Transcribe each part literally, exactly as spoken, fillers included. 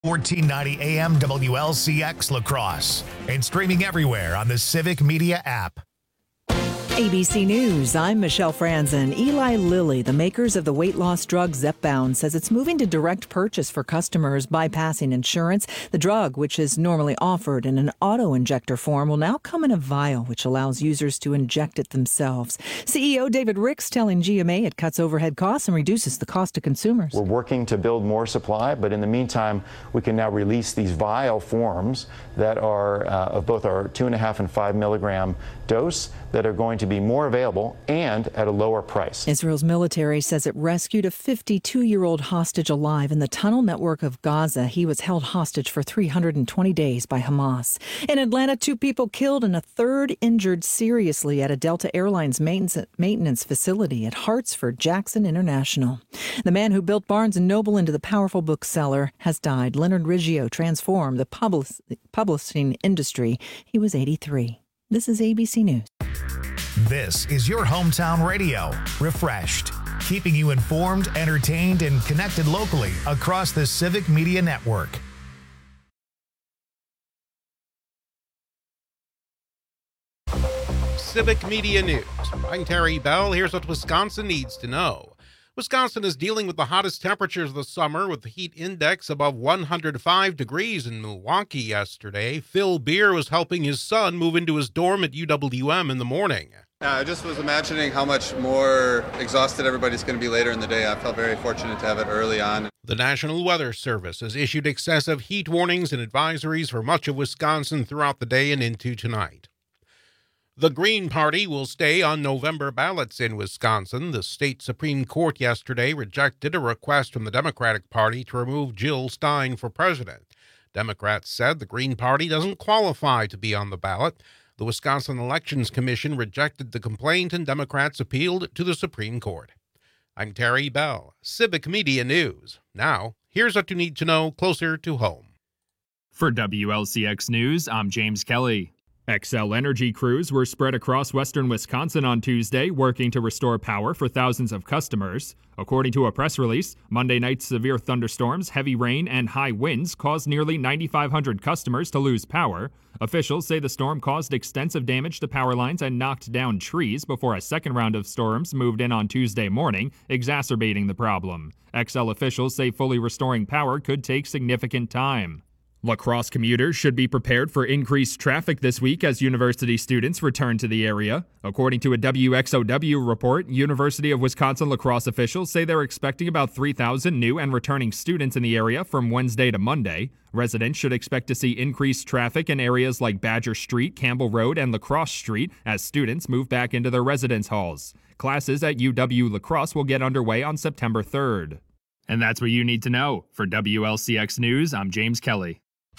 fourteen ninety A M W L C X La Crosse and streaming everywhere on the Civic Media app. A B C News, I'm Michelle Franzen. Eli Lilly, the makers of the weight loss drug Zepbound, says it's moving to direct purchase for customers, bypassing insurance. The drug, which is normally offered in an auto-injector form, will now come in a vial, which allows users to inject it themselves. C E O David Ricks telling G M A it cuts overhead costs and reduces the cost to consumers. We're working to build more supply, but in the meantime, we can now release these vial forms that are uh, of both our two and a half and five milligram dose that are going to be more available and at a lower price. Israel's military says it rescued a fifty-two-year-old hostage alive in the tunnel network of Gaza. He was held hostage for three hundred twenty days by Hamas. In Atlanta, two people killed and a third injured seriously at a Delta Airlines maintenance facility at Hartsford Jackson International. The man who built Barnes and Noble into the powerful bookseller has died. Leonard Riggio transformed the public- publishing industry. He was eighty-three. This is A B C News. This is your hometown radio, refreshed, keeping you informed, entertained, and connected locally across the Civic Media Network. Civic Media News. I'm Terry Bell. Here's what Wisconsin needs to know. Wisconsin is dealing with the hottest temperatures of the summer, with the heat index above one hundred five degrees in Milwaukee yesterday. Phil Beer was helping his son move into his dorm at U W M in the morning. Yeah, I just was imagining how much more exhausted everybody's going to be later in the day. I felt very fortunate to have it early on. The National Weather Service has issued excessive heat warnings and advisories for much of Wisconsin throughout the day and into tonight. The Green Party will stay on November ballots in Wisconsin. The state Supreme Court yesterday rejected a request from the Democratic Party to remove Jill Stein for president. Democrats said the Green Party doesn't qualify to be on the ballot. The Wisconsin Elections Commission rejected the complaint, and Democrats appealed to the Supreme Court. I'm Terry Bell, Civic Media News. Now, here's what you need to know closer to home. For W L C X News, I'm James Kelly. Xcel Energy crews were spread across western Wisconsin on Tuesday, working to restore power for thousands of customers. According to a press release, Monday night's severe thunderstorms, heavy rain, and high winds caused nearly nine thousand five hundred customers to lose power. Officials say the storm caused extensive damage to power lines and knocked down trees before a second round of storms moved in on Tuesday morning, exacerbating the problem. Xcel officials say fully restoring power could take significant time. La Crosse commuters should be prepared for increased traffic this week as university students return to the area. According to a W X O W report, University of Wisconsin La Crosse officials say they're expecting about three thousand new and returning students in the area from Wednesday to Monday. Residents should expect to see increased traffic in areas like Badger Street, Campbell Road, and La Crosse Street as students move back into their residence halls. Classes at U W La Crosse will get underway on September third. And that's what you need to know. For W L C X News, I'm James Kelly.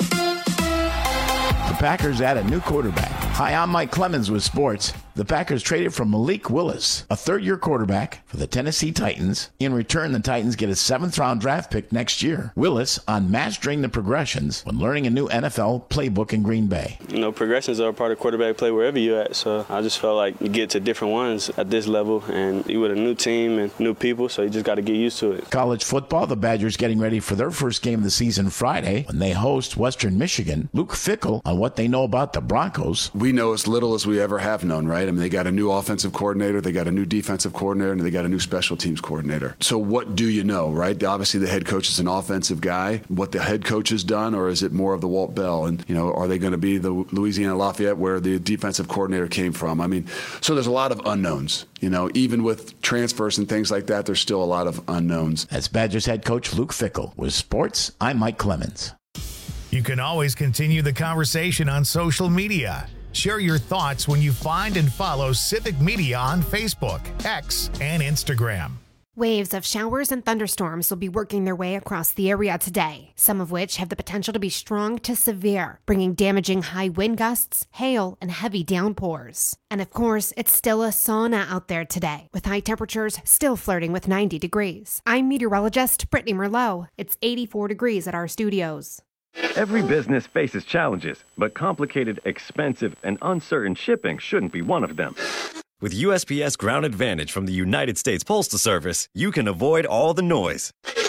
The Packers add a new quarterback. Hi, I'm Mike Clemens with sports. The Packers traded for Malik Willis, a third-year quarterback for the Tennessee Titans. In return, the Titans get a seventh-round draft pick next year. Willis on mastering the progressions when learning a new N F L playbook in Green Bay. You know, progressions are a part of quarterback play wherever you're at, so I just felt like you get to different ones at this level, and you with a new team and new people, so you just got to get used to it. College football, the Badgers getting ready for their first game of the season Friday when they host Western Michigan. Luke Fickell on what they know about the Broncos. We know as little as we ever have known, right? I mean, they got a new offensive coordinator, they got a new defensive coordinator, and they got a new special teams coordinator. So what do you know, right? Obviously, the head coach is an offensive guy. What the head coach has done, or is it more of the Walt Bell? And, you know, are they going to be the Louisiana Lafayette where the defensive coordinator came from? I mean, so there's a lot of unknowns. You know, even with transfers and things like that, there's still a lot of unknowns. That's Badgers head coach Luke Fickell. With sports, I'm Mike Clemens. You can always continue the conversation on social media. Share your thoughts when you find and follow Civic Media on Facebook, X, and Instagram. Waves of showers and thunderstorms will be working their way across the area today, some of which have the potential to be strong to severe, bringing damaging high wind gusts, hail, and heavy downpours. And of course, it's still a sauna out there today, with high temperatures still flirting with ninety degrees. I'm meteorologist Brittany Merlot. It's eighty-four degrees at our studios. Every business faces challenges, but complicated, expensive, and uncertain shipping shouldn't be one of them. With U S P S Ground Advantage from the United States Postal Service, you can avoid all the noise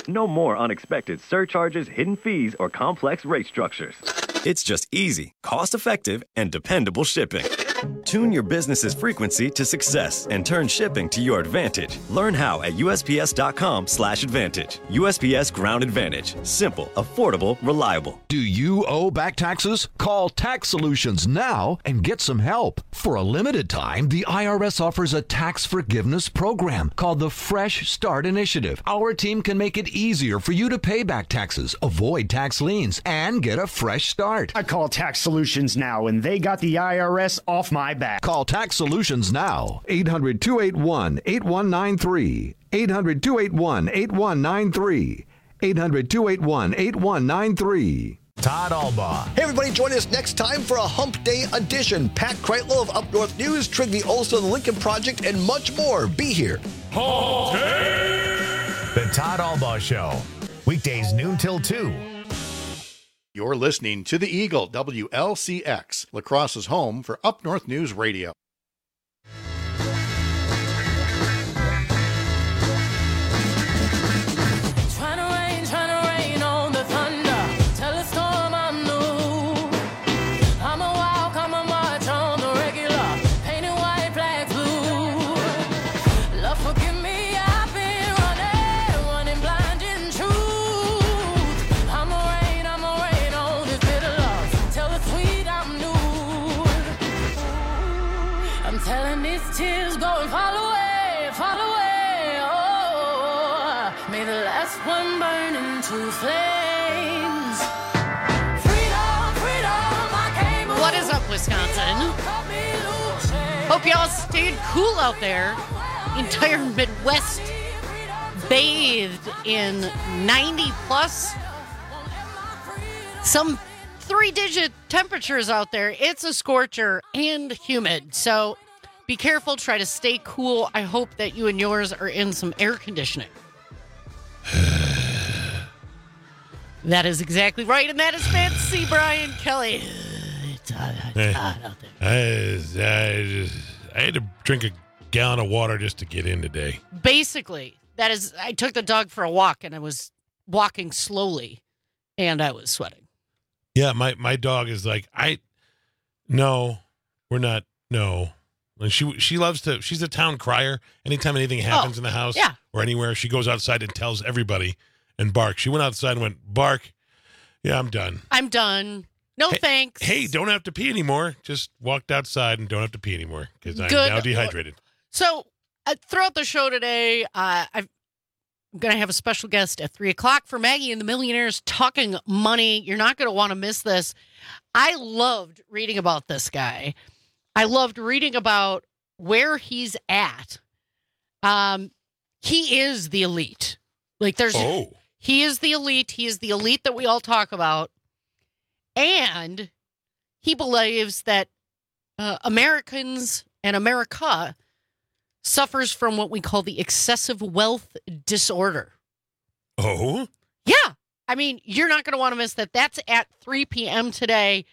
No more unexpected surcharges, hidden fees, or complex rate structures. It's just easy, cost-effective, and dependable shipping. Tune your business's frequency to success and turn shipping to your advantage. Learn how at U S P S dot com slash advantage. U S P S Ground Advantage. Simple, affordable, reliable. Do you owe back taxes? Call Tax Solutions now and get some help. For a limited time, the I R S offers a tax forgiveness program called the Fresh Start Initiative. Our team can make it easier for you to pay back taxes, avoid tax liens, and get a fresh start. I call Tax Solutions now, and they got the I R S off my back. Call Tax Solutions now. eight hundred, two eight one, eight one nine three. eight hundred, two eight one, eight one nine three. eight hundred, two eight one, eight one nine three. Todd Albaugh. Hey, everybody, join us next time for a Hump Day edition. Pat Kreitlow of Up North News, Trygve Olson of the Lincoln Project, and much more. Be here. Hump Day! The Todd Albaugh Show. Weekdays noon till two. You're listening to the Eagle, W L C X, La Crosse's home for Up North News Radio. Tears going far away, far away. Oh, may the last one burn into flames. Freedom, freedom, I came. What is up, Wisconsin? Hope y'all stayed cool out there. The entire Midwest bathed in ninety plus. Some three-digit temperatures out there. It's a scorcher and humid, so be careful. Try to stay cool. I hope that you and yours are in some air conditioning. That is exactly right, and that is Fancy Brian Kelly. It's hot, hot, Hey, hot out there. I, I, just, I had to drink a gallon of water just to get in today. Basically, that is, I took the dog for a walk, and I was walking slowly, and I was sweating. Yeah, my, my dog is like, I, no, we're not, no. And she she loves to, she's a town crier. Anytime anything happens oh, in the house yeah. or anywhere, she goes outside and tells everybody and barks. She went outside and went, bark. Yeah, I'm done. I'm done. No hey, thanks. Hey, don't have to pee anymore. Just walked outside and don't have to pee anymore because I'm Good. now dehydrated. So uh, throughout the show today, uh, I've, I'm going to have a special guest at three o'clock for Maggie and the Millionaires Talking Money. You're not going to want to miss this. I loved reading about this guy. I loved reading about where he's at. Um, he is the elite. Like there's, oh. he is the elite. He is the elite that we all talk about. And he believes that uh, Americans and America suffers from what we call the excessive wealth disorder. Oh? Yeah. I mean, you're not going to want to miss that. That's at three p.m. today.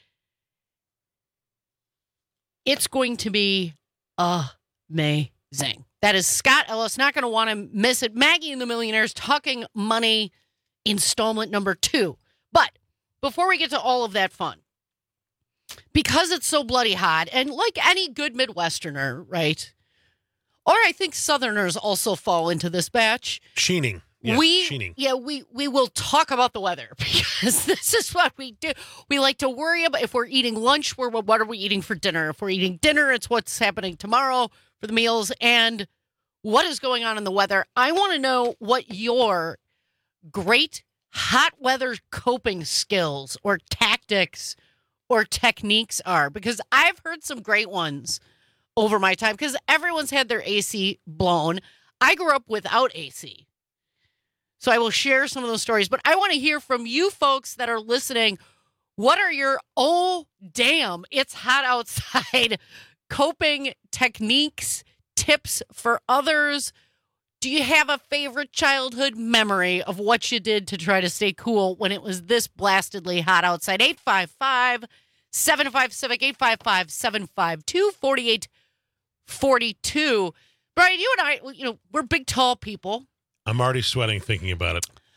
It's going to be amazing. That is Scott Ellis. Not going to want to miss it. Maggie and the Millionaires Talking Money installment number two. But before we get to all of that fun, because it's so bloody hot, and like any good Midwesterner, right? Or I think Southerners also fall into this batch. Sheening. Yes, we, sheening. Yeah, we, we will talk about the weather because this is what we do. We like to worry about if we're eating lunch, we're, what are we eating for dinner? If we're eating dinner, it's what's happening tomorrow for the meals and what is going on in the weather. I want to know what your great hot weather coping skills or tactics or techniques are, because I've heard some great ones over my time because everyone's had their A C blown. I grew up without A C. So I will share some of those stories, but I want to hear from you folks that are listening. What are your, oh, damn, it's hot outside, coping techniques, tips for others? Do you have a favorite childhood memory of what you did to try to stay cool when it was this blastedly hot outside? eight five five, seven five Civic, eight five five, seven five two, four eight four two. Brian, you and I, you know, we're big, tall people. I'm already sweating thinking about it.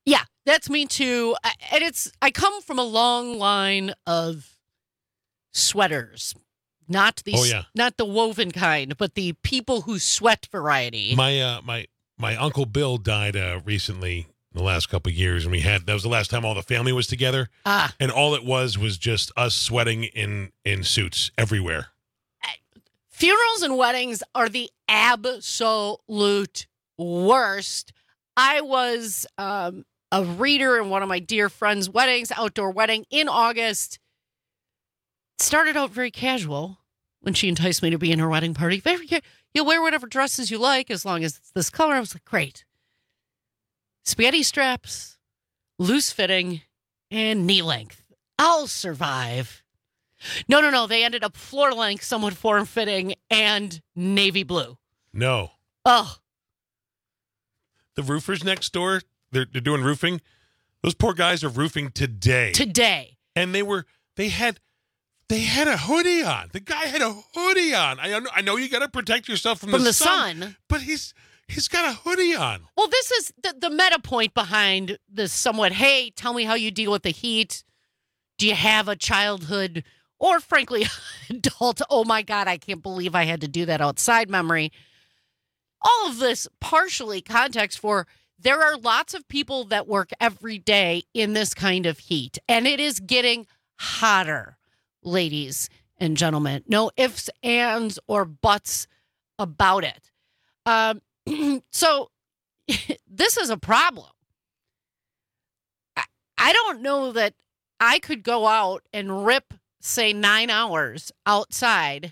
Yeah, that's me too. I- And it's I come from a long line of sweaters. Not the Oh, yeah. not the woven kind, but the people who sweat variety. My uh, my my uncle Bill died uh, recently, in the last couple of years, and we had that was the last time all the family was together. Ah. And all it was was just us sweating in in suits everywhere. Funerals and weddings are the absolute worst. I was um, a reader in one of my dear friend's weddings, outdoor wedding in August. Started out very casual when she enticed me to be in her wedding party. Very, ca- you'll wear whatever dresses you like as long as it's this color. I was like, great. Spaghetti straps, loose fitting, and knee length. I'll survive. No, no, no. They ended up floor length, somewhat form fitting, and navy blue. No. Oh, The roofers next door, they're, they're doing roofing. Those poor guys are roofing today. today. And they were, they had, they had a hoodie on. The guy had a hoodie on. I know, I know you got to protect yourself from, From the, the sun, sun. but he's, he's got a hoodie on. Well, this is the, the meta point behind this somewhat, hey, tell me how you deal with the heat. Do you have a childhood or, frankly, adult, oh, my God, I can't believe I had to do that outside memory. All of this partially context for there are lots of people that work every day in this kind of heat, and it is getting hotter, ladies and gentlemen. No ifs, ands, or buts about it. Um, so this is a problem. I, I don't know that I could go out and rip, say, nine hours outside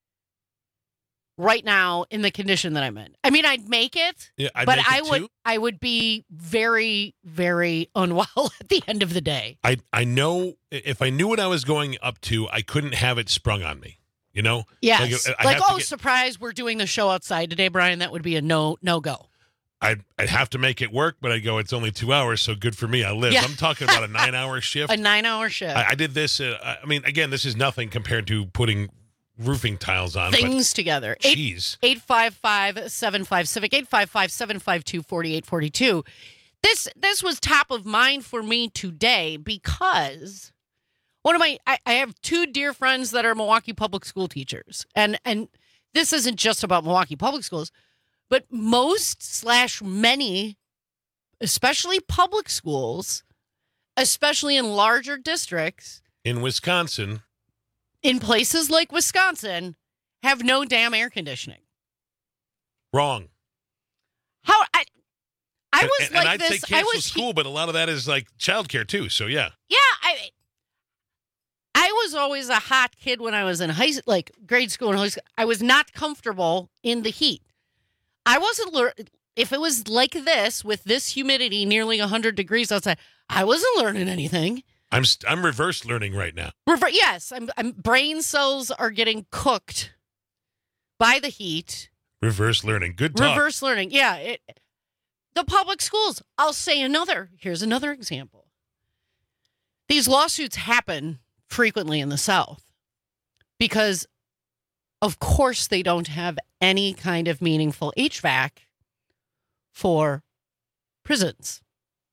right now in the condition that I'm in. I mean, I'd make it, Yeah, I'd but make it I would too. I would be very, very unwell at the end of the day. I I know if I knew what I was going up to, I couldn't have it sprung on me. You know? Yes. Like, Like, I have to oh, get- surprise, we're doing the show outside today, Brian. That would be a no no go. I'd, I'd have to make it work, but I go, it's only two hours, so good for me. I live. Yeah. I'm talking about a nine-hour shift. A nine hour shift. I, I did this. Uh, I mean, again, this is nothing compared to putting roofing tiles on. Things together. But, jeez. eight five five, seven five Civic, eight five five, seven five two, four eight four two. This this was top of mind for me today because one of my I, I have two dear friends that are Milwaukee public school teachers. And and this isn't just about Milwaukee public schools, but most slash many, especially public schools, especially in larger districts, In Wisconsin, in places like Wisconsin, have no damn air conditioning. wrong. How I I And- was and, like and I'd this. say I cancel was school, but a lot of that is like childcare too. So yeah. yeah. I I was always a hot kid when I was in high like grade school and high school. I was not comfortable in the heat. I wasn't lear- if it was like this with this humidity, nearly one hundred degrees outside. I wasn't learning anything. I'm st- I'm reverse learning right now. Rever- yes, I'm, I'm. Brain cells are getting cooked by the heat. Reverse learning. Good talk. Reverse learning. Yeah. It, the public schools. I'll say another. Here's another example. These lawsuits happen frequently in the South because, of course, they don't have any kind of meaningful H V A C for prisons.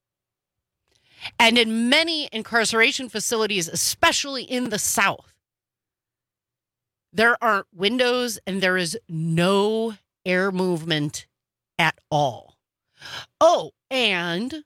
And in many incarceration facilities, especially in the South, there aren't windows and there is no air movement at all. Oh, and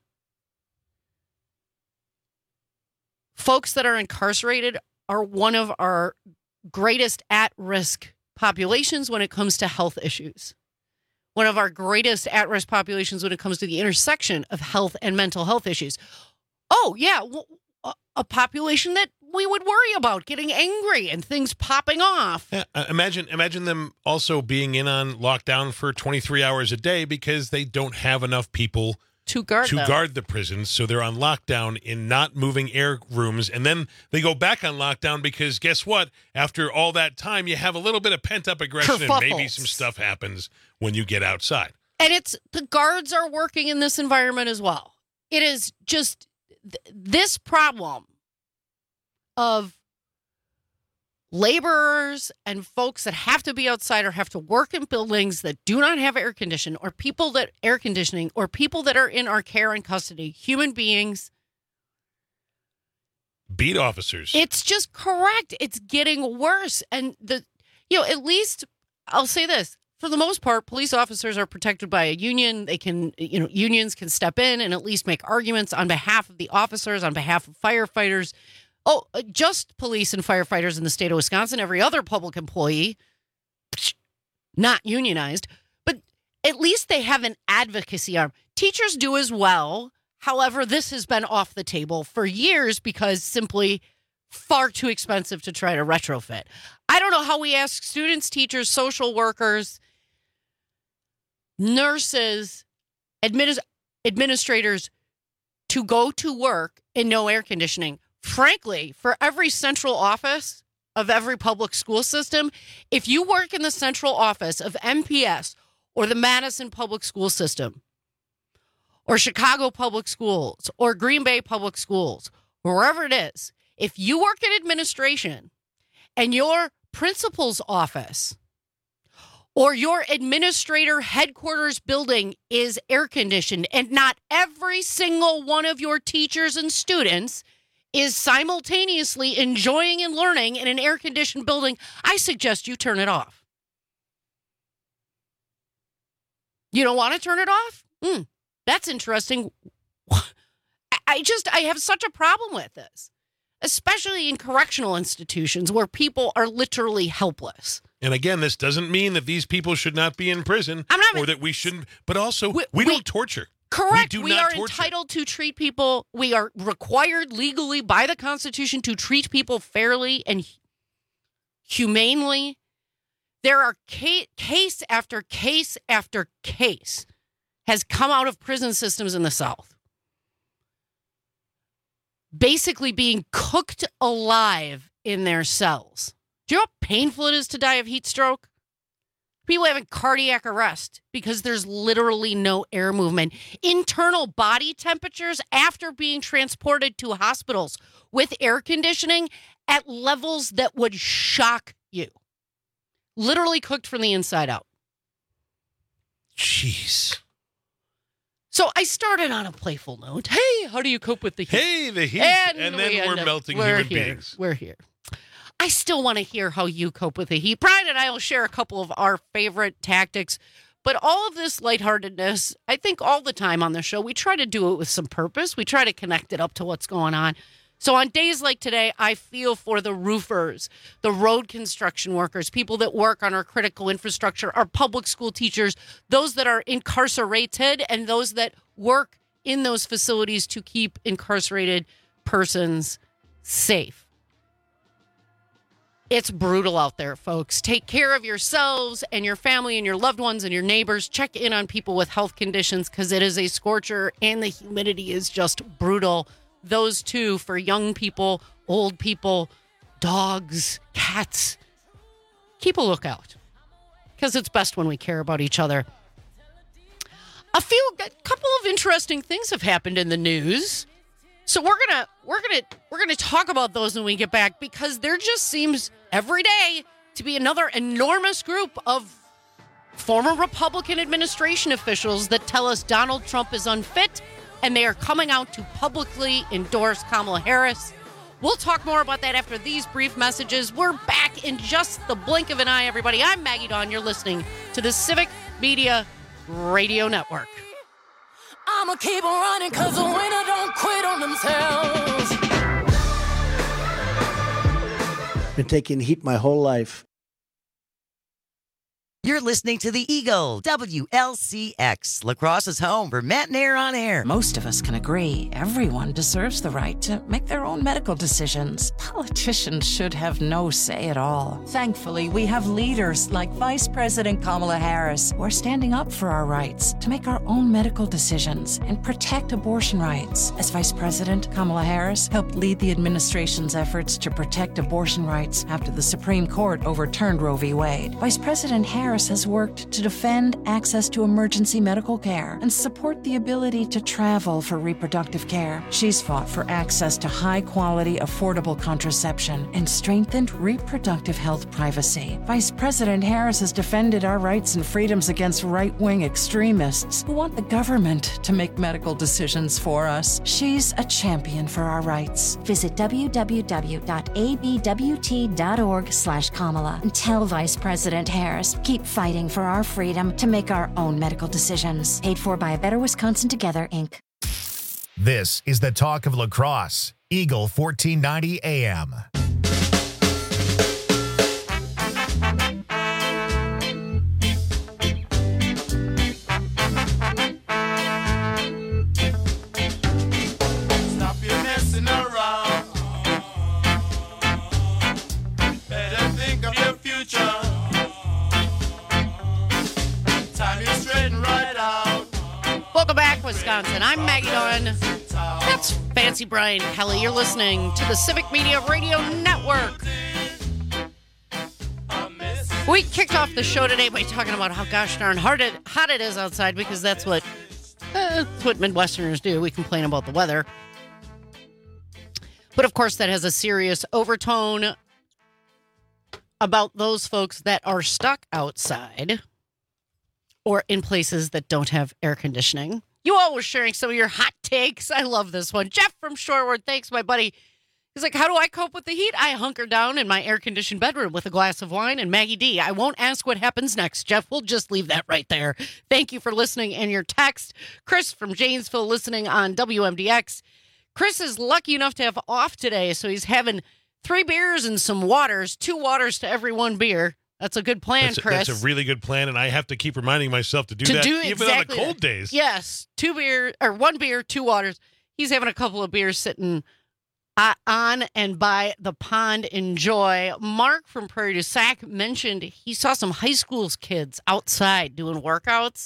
folks that are incarcerated are one of our greatest at-risk populations when it comes to health issues. One of our greatest at-risk populations when it comes to the intersection of health and mental health issues. Oh, yeah, w- a- a population that we would worry about getting angry and things popping off. Yeah, uh, imagine imagine them also being in on lockdown for twenty-three hours a day because they don't have enough people to guard to them. guard the prisons, so they're on lockdown in not moving air rooms, and then they go back on lockdown because guess what? After all that time, you have a little bit of pent-up aggression, and maybe Kerfuffles. some stuff happens when you get outside. And it's the guards are working in this environment as well. It is just th- this problem of laborers and folks that have to be outside or have to work in buildings that do not have air conditioning, or people that air conditioning, or people that are in our care and custody, human beings. Beat officers. It's just correct. It's getting worse. And the, you know, at least I'll say this, for the most part, police officers are protected by a union. They can, you know, unions can step in and at least make arguments on behalf of the officers, on behalf of firefighters. Oh, just police and firefighters in the state of Wisconsin. Every other public employee, not unionized, but at least they have an advocacy arm. Teachers do as well. However, this has been off the table for years because simply far too expensive to try to retrofit. I don't know how we ask students, teachers, social workers, nurses, administ- administrators to go to work in no air conditioning. Frankly, for every central office of every public school system, if you work in the central office of M P S or the Madison Public School System or Chicago Public Schools or Green Bay Public Schools, wherever it is, if you work in administration and your principal's office or your administrator headquarters building is air conditioned and not every single one of your teachers and students is simultaneously enjoying and learning in an air-conditioned building, I suggest you turn it off. You don't want to turn it off? Hmm, that's interesting. I just, I have such a problem with this, especially in correctional institutions where people are literally helpless. And again, this doesn't mean that these people should not be in prison I'm not, or that we shouldn't, but also we, we, we don't torture. Correct. We, do we not are torture. entitled to treat people. We are required legally by the Constitution to treat people fairly and humanely. There are ca- case after case after case has come out of prison systems in the South, basically being cooked alive in their cells. Do you know how painful it is to die of heat stroke? People having cardiac arrest because there's literally no air movement. Internal body temperatures after being transported to hospitals with air conditioning at levels that would shock you. Literally cooked from the inside out. Jeez. So I started on a playful note. Hey, how do you cope with the heat? Hey, the heat. And, and we then we're up, melting we're human here. beings. We're here. I still want to hear how you cope with the heat. Brian and I will share a couple of our favorite tactics, but all of this lightheartedness, I think all the time on the show, we try to do it with some purpose. We try to connect it up to what's going on. So on days like today, I feel for the roofers, the road construction workers, people that work on our critical infrastructure, our public school teachers, those that are incarcerated, and those that work in those facilities to keep incarcerated persons safe. It's brutal out there, folks. Take care of yourselves and your family and your loved ones and your neighbors. Check in on people with health conditions because it is a scorcher and the humidity is just brutal. Those two for young people, old people, dogs, cats. Keep a lookout because it's best when we care about each other. A few, a couple of interesting things have happened in the news. So we're gonna we're gonna we're gonna talk about those when we get back because there just seems every day to be another enormous group of former Republican administration officials that tell us Donald Trump is unfit, and they are coming out to publicly endorse Kamala Harris. We'll talk more about that after these brief messages. We're back in just the blink of an eye, everybody. I'm Maggie Dawn. You're listening to the Civic Media Radio Network. I'ma keep on running cause the winner don't quit on themselves. Been taking heat my whole life. You're listening to the Eagle, W L C X, La Crosse's home for Matt and Air on Air. Most of us can agree everyone deserves the right to make their own medical decisions. Politicians should have no say at all. Thankfully, we have leaders like Vice President Kamala Harris who are standing up for our rights to make our own medical decisions and protect abortion rights. As Vice President, Kamala Harris helped lead the administration's efforts to protect abortion rights after the Supreme Court overturned Roe v. Wade. Vice President Harris Harris has worked to defend access to emergency medical care and support the ability to travel for reproductive care. She's fought for access to high-quality, affordable contraception and strengthened reproductive health privacy. Vice President Harris has defended our rights and freedoms against right-wing extremists who want the government to make medical decisions for us. She's a champion for our rights. Visit w w w dot a b w t dot org slash Kamala and tell Vice President Harris, keep fighting for our freedom to make our own medical decisions. Paid for by A Better Wisconsin Together, Incorporated. This is the talk of La Crosse, Eagle fourteen ninety A M. Welcome back, Wisconsin. I'm Maggie Dawn. That's Fancy Brian Kelly. You're listening to the Civic Media Radio Network. We kicked off the show today by talking about how gosh darn hard it, hot it is outside, because that's what, uh, that's what Midwesterners do. We complain about the weather. But of course, that has a serious overtone about those folks that are stuck outside or in places that don't have air conditioning. You all were sharing some of your hot takes. I love this one. Jeff from Shorewood, thanks, my buddy. He's like, how do I cope with the heat? I hunker down in my air-conditioned bedroom with a glass of wine and Maggie D. I won't ask what happens next, Jeff. We'll just leave that right there. Thank you for listening and your text. Chris from Janesville listening on W M D X. Chris is lucky enough to have off today, so he's having three beers and some waters, two waters to every one beer. That's a good plan, that's a, Chris. That's a really good plan, and I have to keep reminding myself to do to that do even exactly on the cold that. days. Yes, two beer or one beer, two waters. He's having a couple of beers sitting uh, on and by the pond. Enjoy. Mark from Prairie du Sac mentioned he saw some high school kids outside doing workouts.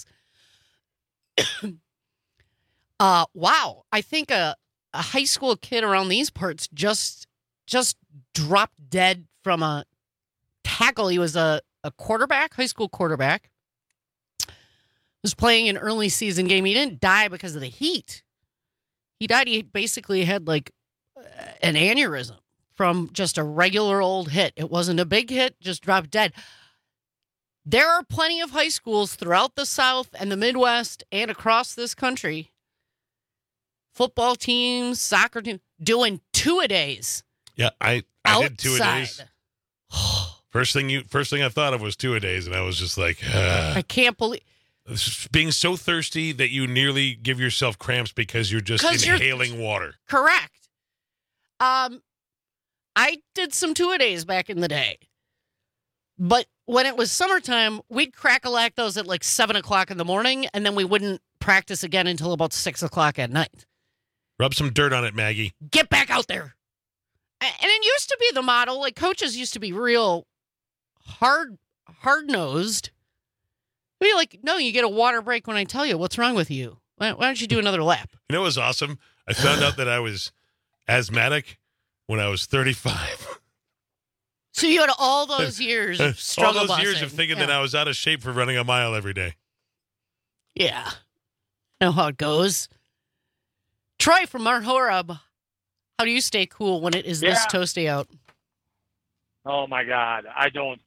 uh, wow, I think a a high school kid around these parts just just dropped dead from a tackle. He was a, a quarterback, high school quarterback. Was playing an early season game. He didn't die because of the heat. He died. He basically had like an aneurysm from just a regular old hit. It wasn't a big hit, just dropped dead. There are plenty of high schools throughout the South and the Midwest and across this country. Football teams, soccer teams, doing two-a-days. Yeah, I, I outside. did two-a-days. First thing you, first thing I thought of was two-a-days, and I was just like, uh, I can't believe being so thirsty that you nearly give yourself cramps because you're just inhaling you're, water. Correct. Um, I did some two-a-days back in the day, but when it was summertime, we'd crack-a-lack those at like seven o'clock in the morning, and then we wouldn't practice again until about six o'clock at night. Rub some dirt on it, Maggie. Get back out there. And it used to be the model, like coaches used to be real hard, hard-nosed. Be like, no, you get a water break when I tell you. What's wrong with you? Why, why don't you do another lap? You know what was awesome? I found out that I was asthmatic when I was thirty-five. So you had all those years of struggle All those busing. years of thinking yeah. that I was out of shape for running a mile every day. Yeah. I know how it goes. Troy from Mount Horeb, how do you stay cool when it is yeah. this toasty out? Oh, my God. I don't.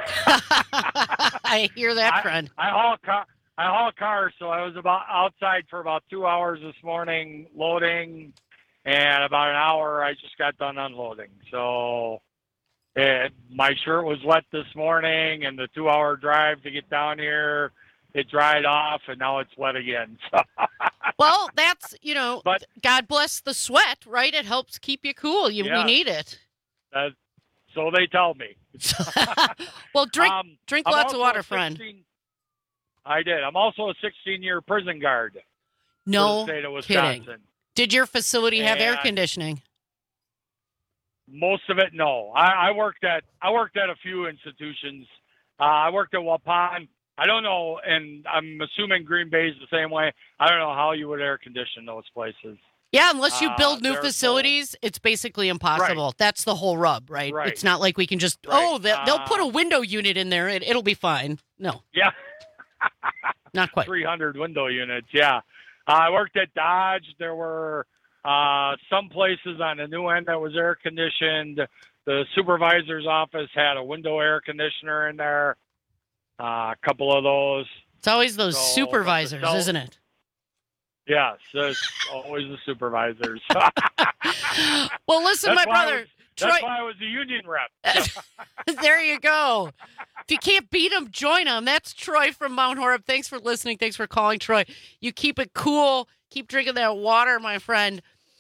I hear that, I, friend. I haul car. I haul cars, so I was about outside for about two hours this morning loading, and about an hour I just got done unloading. So it, my shirt was wet this morning, and the two-hour drive to get down here, it dried off, and now it's wet again. So. Well, that's, you know, but, God bless the sweat, right? It helps keep you cool. You, yeah, we need it. Uh, so they tell me. Well, drink um, drink I'm lots of water, sixteen, friend. I did. I'm also a sixteen-year prison guard. No for the state of Wisconsin. kidding. Did your facility have and air conditioning? Most of it, no. I, I worked at I worked at a few institutions. Uh, I worked at Waupun. I don't know, and I'm assuming Green Bay is the same way. I don't know how you would air condition those places. Yeah, unless you build Uh, new facilities, it's basically impossible. Right. That's the whole rub, right? Right. It's not like we can just, Right. oh, they, they'll put a Uh, window unit in there. It, it'll be fine. No, Yeah. not quite. three hundred window units, yeah. Uh, I worked at Dodge. There were uh, some places on the new end that was air conditioned. The supervisor's office had a window air conditioner in there. Uh, a couple of those. It's always those So, supervisors, but the- isn't it? Yes, it's always the supervisors. Well, listen, That's my why I brother, was- Troy. That's why I was a union rep. There you go. If you can't beat them, join them. That's Troy from Mount Horeb. Thanks for listening. Thanks for calling, Troy. You keep it cool. Keep drinking that water, my friend.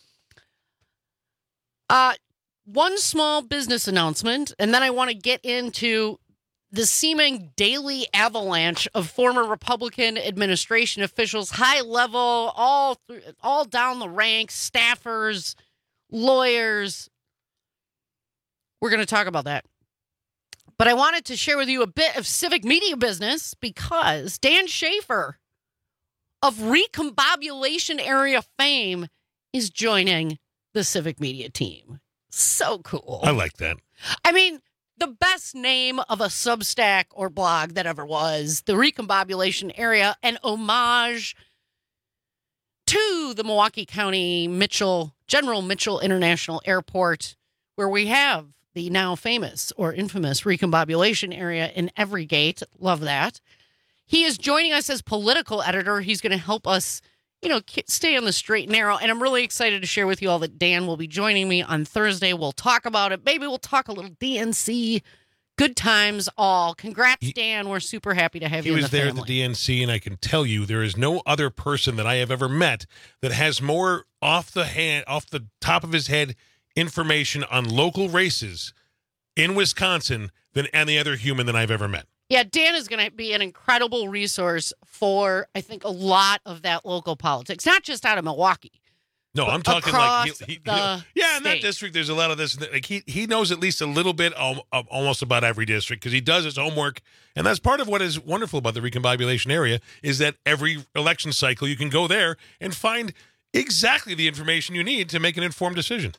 Uh, one small business announcement, and then I want to get into the seeming daily avalanche of former Republican administration officials, high level, all through, all down the ranks, staffers, lawyers. We're going to talk about that. But I wanted to share with you a bit of civic media business because Dan Schaefer of Recombobulation Area fame is joining the civic media team. So cool. I like that. I mean, the best name of a Substack or blog that ever was, the Recombobulation Area, an homage to the Milwaukee County Mitchell, General Mitchell International Airport, where we have the now famous or infamous Recombobulation Area in every gate. Love that. He is joining us as political editor. He's going to help us, you know, stay on the straight and narrow. And I'm really excited to share with you all that Dan will be joining me on Thursday. We'll talk about it. Maybe we'll talk a little D N C. Good times all. Congrats, Dan. We're super happy to have He you in was the there family. at the D N C, and I can tell you there is no other person that I have ever met that has more off the hand, off the top of his head information on local races in Wisconsin than any other human that I've ever met. Yeah, Dan is going to be an incredible resource for, I think, a lot of that local politics, not just out of Milwaukee. No, I'm talking across like he, he, the he'll- yeah, in that state. district, there's a lot of this. Like he he knows at least a little bit of, of almost about every district because he does his homework, and that's part of what is wonderful about the Recombobulation Area is that every election cycle you can go there and find exactly the information you need to make an informed decision.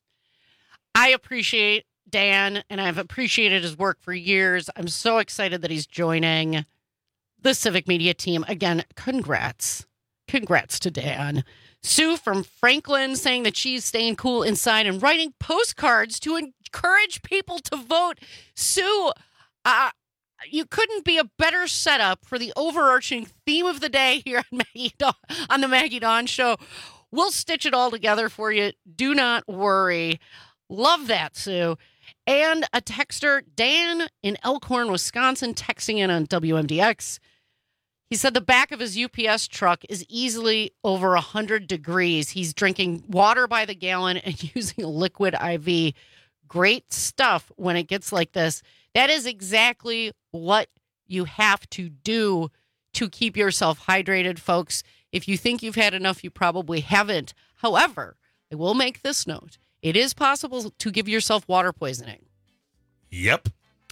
I appreciate Dan, and I've appreciated his work for years. I'm so excited that he's joining the civic media team. Again, congrats. Congrats to Dan. Sue from Franklin saying that she's staying cool inside and writing postcards to encourage people to vote. Sue, uh, you couldn't be a better setup for the overarching theme of the day here on, Maggie Dawn, on the Maggie Dawn Show. We'll stitch it all together for you. Do not worry. Love that, Sue. And a texter, Dan in Elkhorn, Wisconsin, texting in on W M D X. He said the back of his U P S truck is easily over one hundred degrees. He's drinking water by the gallon and using a liquid I V. Great stuff when it gets like this. That is exactly what you have to do to keep yourself hydrated, folks. If you think you've had enough, you probably haven't. However, I will make this note. It is possible to give yourself water poisoning. Yep.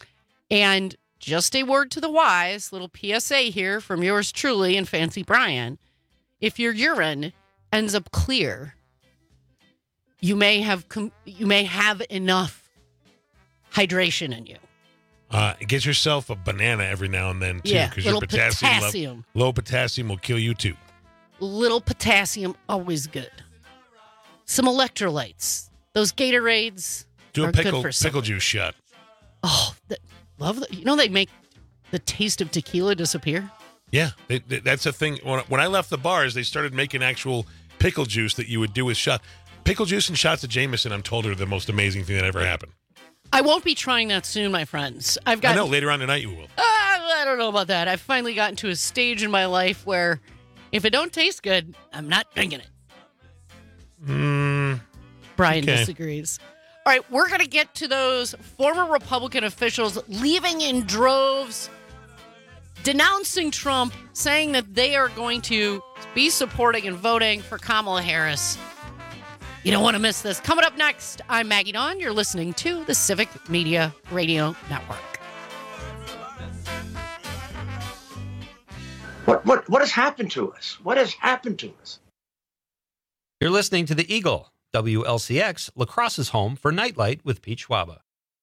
And just a word to the wise, little P S A here from yours truly and Fancy Brian. If your urine ends up clear, you may have com- you may have enough hydration in you. Uh, get yourself a banana every now and then, too, Yeah, because your little potassium, level- potassium. low potassium will kill you, too. Little potassium, always good. Some electrolytes. Those Gatorades Do are a pickle, good for pickle something. juice shot. Oh, that, love that. You know they make the taste of tequila disappear? Yeah, they, they- that's a thing. When, when I left the bars, they started making actual pickle juice that you would do with shot. Pickle juice and shots of Jameson, I'm told, are the most amazing thing that ever happened. I won't be trying that soon, my friends. I've got I know, later on tonight you will. Ah, I don't know about that. I've finally gotten to a stage in my life where if it don't taste good, I'm not drinking it. Mm, Brian okay. disagrees. All right, we're going to get to those former Republican officials leaving in droves, denouncing Trump, saying that they are going to be supporting and voting for Kamala Harris. You don't want to miss this. Coming up next, I'm Maggie Dawn. You're listening to the Civic Media Radio Network. What what what has happened to us? What has happened to us? You're listening to The Eagle, W L C X, La Crosse's home for Nightlight with Pete Schwaba.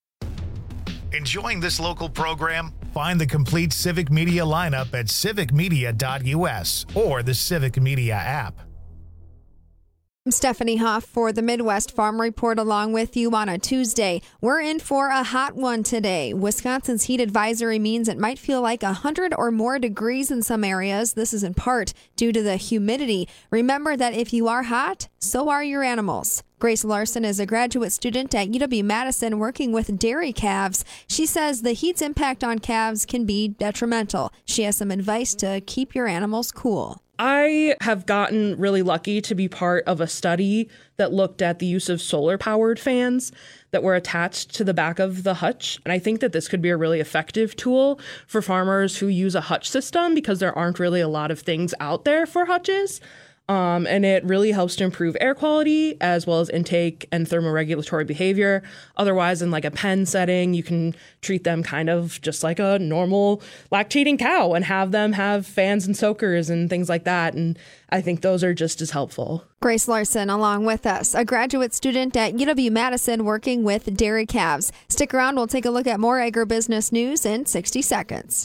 Enjoying this local program? Find the complete Civic Media lineup at civic media dot u s or the Civic Media app. I'm Stephanie Hoff for the Midwest Farm Report along with you on a Tuesday. We're in for a hot one today. Wisconsin's heat advisory means it might feel like one hundred or more degrees in some areas. This is in part due to the humidity. Remember that if you are hot, so are your animals. Grace Larson is a graduate student at U W-Madison working with dairy calves. She says the heat's impact on calves can be detrimental. She has some advice to keep your animals cool. I have gotten really lucky to be part of a study that looked at the use of solar-powered fans that were attached to the back of the hutch. And I think that this could be a really effective tool for farmers who use a hutch system because there aren't really a lot of things out there for hutches. Um, and it really helps to improve air quality as well as intake and thermoregulatory behavior. Otherwise, in like a pen setting, you can treat them kind of just like a normal lactating cow and have them have fans and soakers and things like that. And I think those are just as helpful. Grace Larson along with us, a graduate student at U W-Madison working with dairy calves. Stick around. We'll take a look at more agribusiness news in sixty seconds.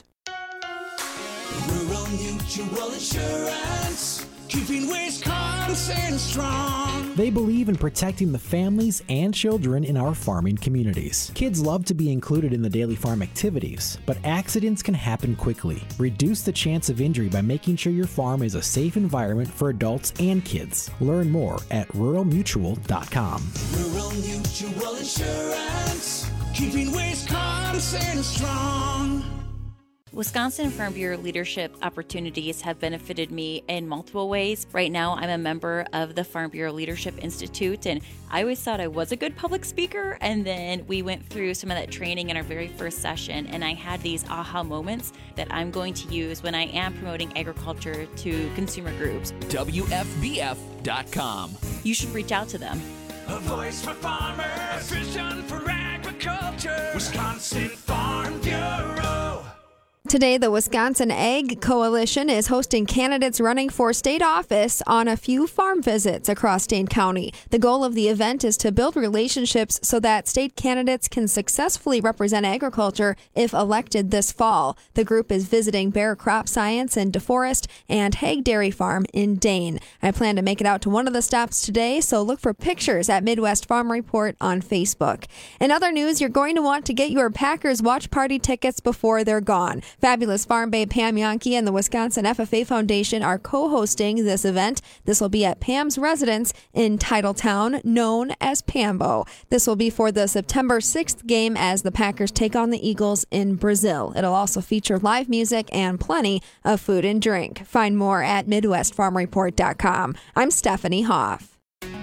Rural Mutual Insurance, keeping Wisconsin strong. They believe in protecting the families and children in our farming communities. Kids love to be included in the daily farm activities, but accidents can happen quickly. Reduce the chance of injury by making sure your farm is a safe environment for adults and kids. Learn more at rural mutual dot com. Rural Mutual Insurance, keeping Wisconsin strong. Wisconsin Farm Bureau leadership opportunities have benefited me in multiple ways. Right now, I'm a member of the Farm Bureau Leadership Institute, and I always thought I was a good public speaker. And then we went through some of that training in our very first session, and I had these aha moments that I'm going to use when I am promoting agriculture to consumer groups. W F B F dot com. You should reach out to them. A voice for farmers, a vision for agriculture. Wisconsin Farm Bureau. Today, the Wisconsin Ag Coalition is hosting candidates running for state office on a few farm visits across Dane County. The goal of the event is to build relationships so that state candidates can successfully represent agriculture if elected this fall. The group is visiting Bayer Crop Science in DeForest and Hague Dairy Farm in Dane. I plan to make it out to one of the stops today, so look for pictures at Midwest Farm Report on Facebook. In other news, you're going to want to get your Packers watch party tickets before they're gone. Fabulous Farm Babe Pam Yonke and the Wisconsin F F A Foundation are co-hosting this event. This will be at Pam's residence in Titletown, known as Pambo. This will be for the September sixth game as the Packers take on the Eagles in Brazil. It'll also feature live music and plenty of food and drink. Find more at midwest farm report dot com. I'm Stephanie Hoff.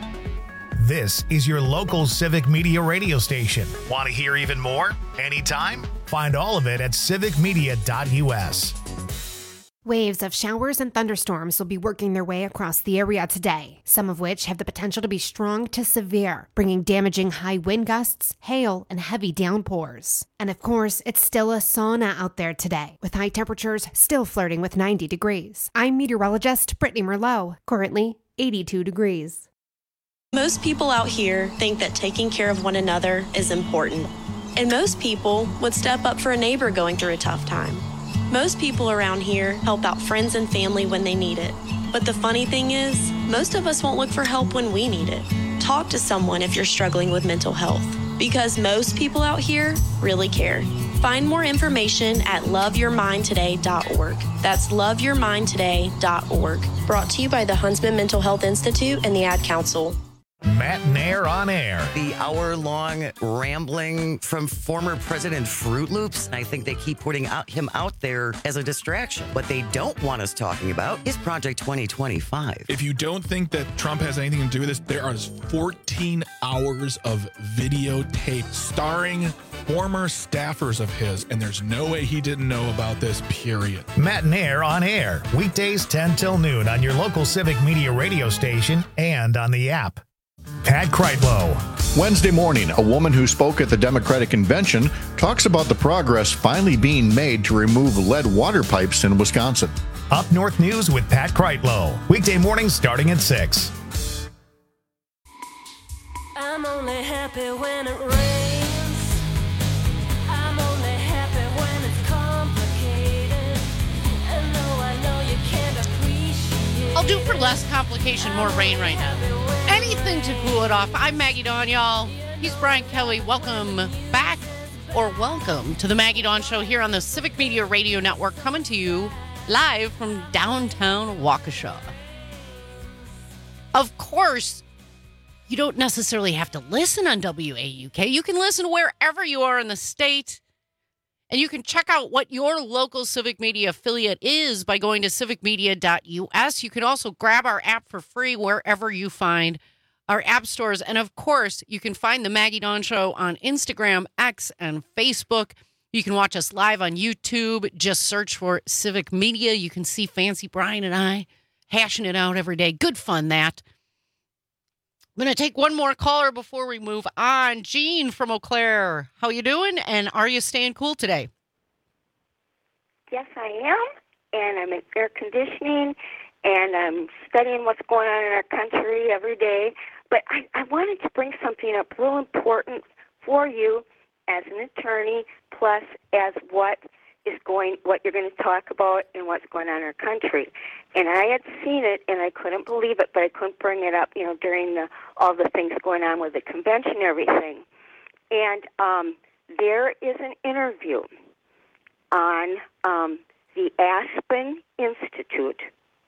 This is your local Civic Media radio station. Want to hear even more? Anytime? Find all of it at civic media dot u s. Waves of showers and thunderstorms will be working their way across the area today, some of which have the potential to be strong to severe, bringing damaging high wind gusts, hail, and heavy downpours. And of course, it's still a sauna out there today, with high temperatures still flirting with ninety degrees. I'm meteorologist Brittany Merlot, currently eighty-two degrees. Most people out here think that taking care of one another is important. And most people would step up for a neighbor going through a tough time. Most people around here help out friends and family when they need it. But the funny thing is, most of us won't look for help when we need it. Talk to someone if you're struggling with mental health, because most people out here really care. Find more information at love your mind today dot org. That's love your mind today dot org. Brought to you by the Huntsman Mental Health Institute and the Ad Council. Matt Nair on air. The hour-long rambling from former President Fruit Loops. I think they keep putting out, him out there as a distraction. What they don't want us talking about is Project twenty twenty-five. If you don't think that Trump has anything to do with this, there are fourteen hours of videotape starring former staffers of his, and there's no way he didn't know about this, period. Matt Nair on air. Weekdays ten till noon on your local Civic Media radio station and on the app. Pat Kreitlow. Wednesday morning, a woman who spoke at the Democratic Convention talks about the progress finally being made to remove lead water pipes in Wisconsin. Up North News with Pat Kreitlow. Weekday mornings starting at six. only happy when it rains. I'm only happy when it's complicated. And no, I know you can't appreciate. I'll do for less complication, more rain right now. Anything to cool it off. I'm Maggie Dawn, y'all. He's Brian Kelly. Welcome back, or welcome to the Maggie Dawn Show here on the Civic Media Radio Network, coming to you live from downtown Waukesha. Of course, you don't necessarily have to listen on W A U K. You can listen wherever you are in the state, and you can check out what your local Civic Media affiliate is by going to civic media dot U S. You can also grab our app for free wherever you find our app stores. And of course, you can find the Maggie Dawn Show on Instagram, X, and Facebook. You can watch us live on YouTube. Just search for Civic Media. You can see Fancy Brian and I hashing it out every day. Good fun, that. I'm going to take one more caller before we move on. Jean from Eau Claire, how you doing? And are you staying cool today? Yes, I am. And I'm in air conditioning, and I'm studying what's going on in our country every day. But I, I wanted to bring something up real important for you as an attorney, plus as what is going, what you're going to talk about and what's going on in our country. And I had seen it, and I couldn't believe it, but I couldn't bring it up, you know, during the, all the things going on with the convention and everything. And um, there is an interview on um, the Aspen Institute,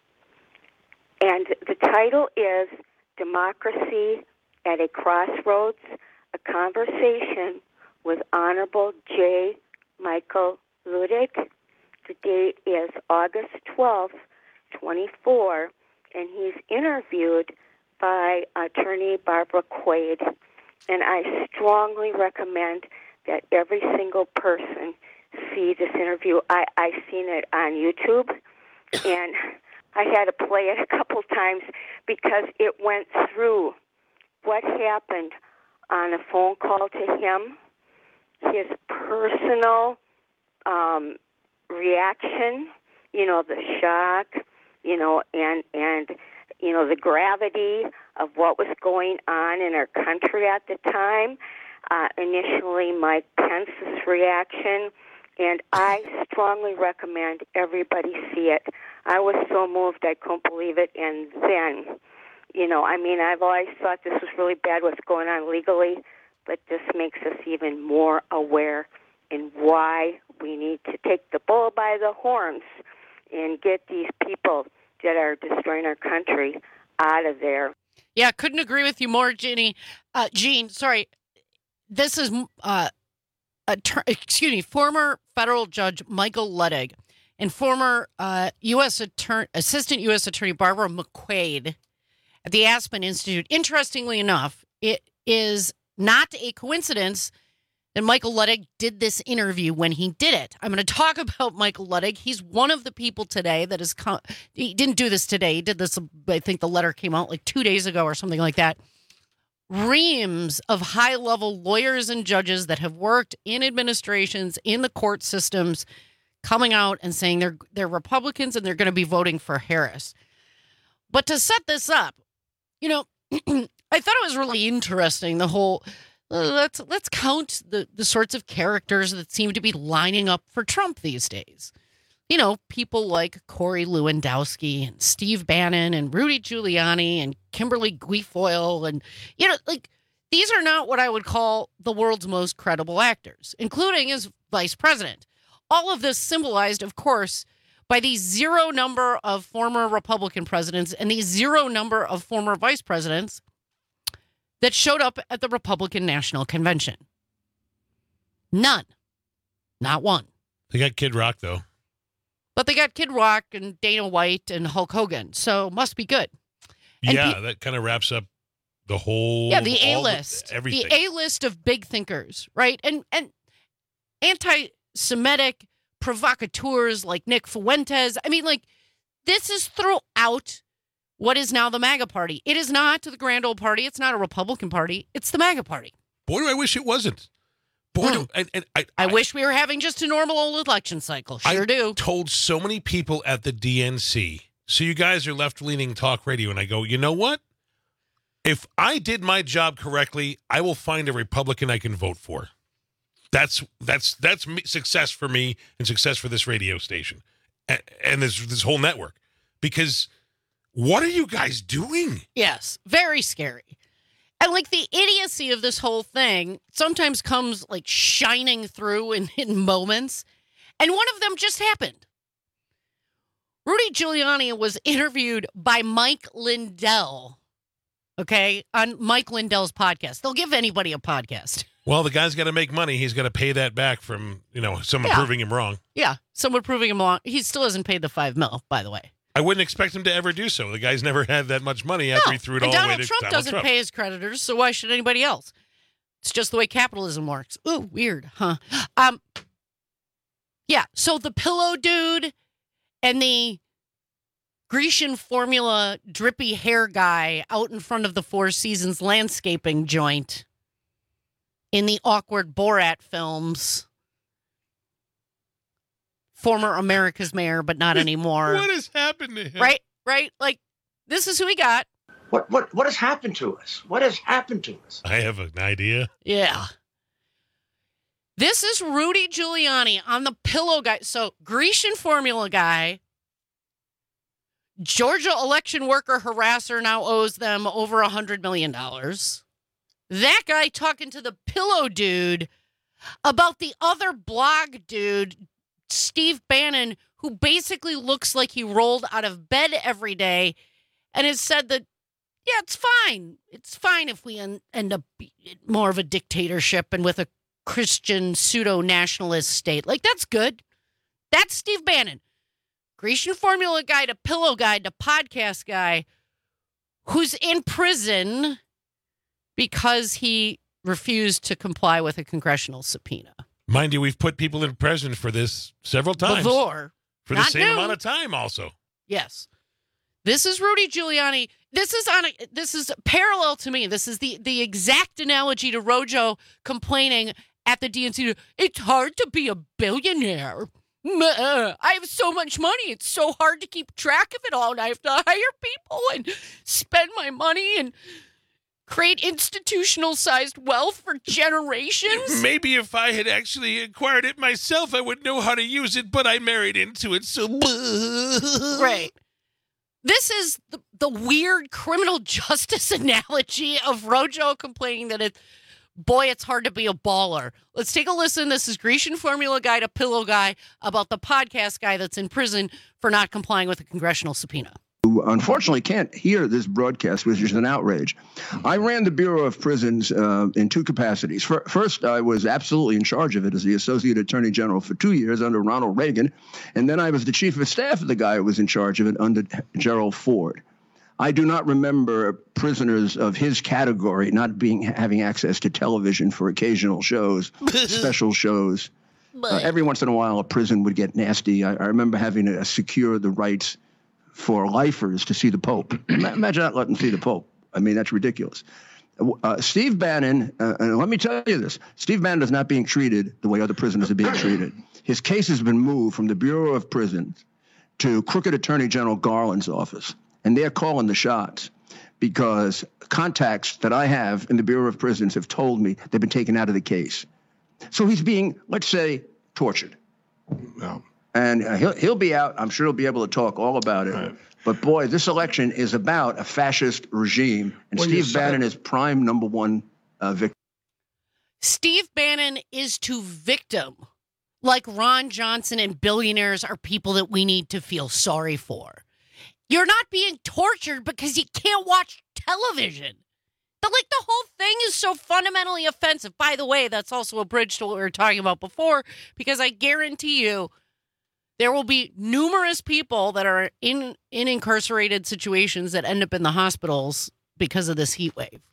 and the title is Democracy at a Crossroads, a Conversation with Honorable J. Michael Luttig. The date is August twelfth, twenty-four, and he's interviewed by attorney Barbara Quaid. And I strongly recommend that every single person see this interview. I, I've seen it on YouTube, and I had to play it a couple times because it went through what happened on a phone call to him, his personal um, reaction, you know, the shock, you know, and, and, you know, the gravity of what was going on in our country at the time. Uh, initially, Mike Pence's reaction, and I strongly recommend everybody see it. I was so moved I couldn't believe it, and then, you know, I mean, I've always thought this was really bad what's going on legally, but this makes us even more aware in why we need to take the bull by the horns and get these people that are destroying our country out of there. Yeah, couldn't agree with you more, Ginny. Uh, Jean, sorry. This is, uh, attor- excuse me, former federal judge Michael Luttig and former uh, U S Attorney, Assistant U S Attorney Barbara McQuaid at the Aspen Institute. Interestingly enough, it is not a coincidence that Michael Luttig did this interview when he did it. I'm going to talk about Michael Luttig. He's one of the people today that is, com- he didn't do this today. He did this, I think the letter came out like two days ago or something like that. Reams of high-level lawyers and judges that have worked in administrations, in the court systems, coming out and saying they're they're Republicans and they're going to be voting for Harris. But to set this up, you know, I thought it was really interesting, the whole, uh, let's let's count the, the sorts of characters that seem to be lining up for Trump these days. You know, people like Corey Lewandowski and Steve Bannon and Rudy Giuliani and Kimberly Guilfoyle. And, you know, like, these are not what I would call the world's most credible actors, including his vice president. All of this symbolized, of course, by the zero number of former Republican presidents and the zero number of former vice presidents that showed up at the Republican National Convention. None. Not one. They got Kid Rock, though. But they got Kid Rock and Dana White and Hulk Hogan, so must be good. And yeah, pe- that kind of wraps up the whole... Yeah, the all A-list. The, everything. The A-list of big thinkers, right? And and anti-Semitic provocateurs like Nick Fuentes. I mean, like, this is throughout what is now the MAGA party. It is not the grand old party. It's not a Republican party. It's the MAGA party. Boy, do I wish it wasn't. Boy, do, and, and I, I, I wish we were having just a normal old election cycle. Sure I do. told so many people at the D N C, so you guys are left-leaning talk radio, and I go, you know what? If I did my job correctly, I will find a Republican I can vote for. That's that's that's me, success for me and success for this radio station and, and this this whole network. Because what are you guys doing? Yes, very scary. And like the idiocy of this whole thing sometimes comes like shining through in, in moments. And one of them just happened. Rudy Giuliani was interviewed by Mike Lindell, okay, on Mike Lindell's podcast. They'll give anybody a podcast. Well, the guy's got to make money. He's got to pay that back from, you know, someone Yeah. proving him wrong. Yeah, someone proving him wrong. He still hasn't paid the five mil, by the way. I wouldn't expect him to ever do so. The guy's never had that much money after he threw it And all Donald away to Trump Donald doesn't Trump. pay his creditors, so why should anybody else? It's just the way capitalism works. Ooh, weird, huh? Um, yeah, so the pillow dude and the Grecian formula drippy hair guy out in front of the Four Seasons landscaping joint in the awkward Borat films. Former America's mayor, but not anymore. What has happened to him? Right, right. Like, this is who we got. What what what has happened to us? What has happened to us? I have an idea. Yeah. This is Rudy Giuliani on the pillow guy. So, Grecian formula guy, Georgia election worker harasser now owes them over one hundred million dollars. That guy talking to the pillow dude about the other blog dude, Steve Bannon, who basically looks like he rolled out of bed every day and has said that, yeah, it's fine. It's fine if we en- end up more of a dictatorship and with a Christian pseudo-nationalist state. Like, that's good. That's Steve Bannon. Grecian formula guy to pillow guy to podcast guy who's in prison because he refused to comply with a congressional subpoena. Mind you, we've put people in prison for this several times. Before. For the Not same new. amount of time also. Yes. This is Rudy Giuliani. This is on a, this is parallel to me. This is the, the exact analogy to Rojo complaining at the D N C. It's hard to be a billionaire. Meh. I have so much money. It's so hard to keep track of it all. And I have to hire people and spend my money and create institutional-sized wealth for generations. Maybe if I had actually acquired it myself, I would know how to use it, but I married into it, so... Right. This is the, the weird criminal justice analogy of Rojo complaining that it, boy, it's hard to be a baller. Let's take a listen. This is Grecian formula guy to pillow guy about the podcast guy that's in prison for not complying with a congressional subpoena. Who unfortunately can't hear this broadcast, which is an outrage. I ran the Bureau of Prisons uh, in two capacities. Fir- First, I was absolutely in charge of it as the Associate Attorney General for two years under Ronald Reagan, and then I was the Chief of Staff of the guy who was in charge of it under Gerald Ford. I do not remember prisoners of his category not being having access to television for occasional shows, special shows. Uh, every once in a while, a prison would get nasty. I, I remember having to secure the rights for lifers to see the Pope. Imagine not letting them see the Pope. I mean, that's ridiculous. Uh, Steve Bannon, uh, and let me tell you this, Steve Bannon is not being treated the way other prisoners are being treated. His case has been moved from the Bureau of Prisons to Crooked Attorney General Garland's office, and they're calling the shots because contacts that I have in the Bureau of Prisons have told me they've been taken out of the case. So he's being, let's say, tortured. No. And uh, he'll he'll be out. I'm sure he'll be able to talk all about it. Right. But boy, this election is about a fascist regime, and Well, Steve you Bannon said- is prime number one uh, victim. Steve Bannon is to victim, like Ron Johnson and billionaires are people that we need to feel sorry for. You're not being tortured because you can't watch television. But like the whole thing is so fundamentally offensive. By the way, that's also a bridge to what we were talking about before, because I guarantee you there will be numerous people that are in, in incarcerated situations that end up in the hospitals because of this heat wave.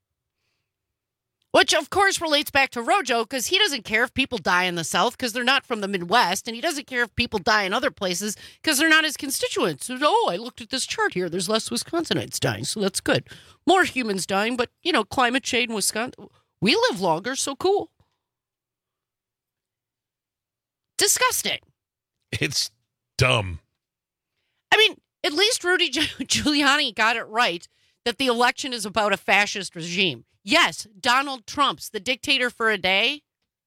Which, of course, relates back to Rojo, because he doesn't care if people die in the South because they're not from the Midwest, and he doesn't care if people die in other places because they're not his constituents. So, oh, I looked at this chart here. There's less Wisconsinites dying, so that's good. More humans dying, but, you know, climate change in Wisconsin. We live longer, so cool. Disgusting. It's dumb. I mean, at least Rudy Giuliani got it right. that the election is about a fascist regime. Yes, Donald Trump's the dictator for a day.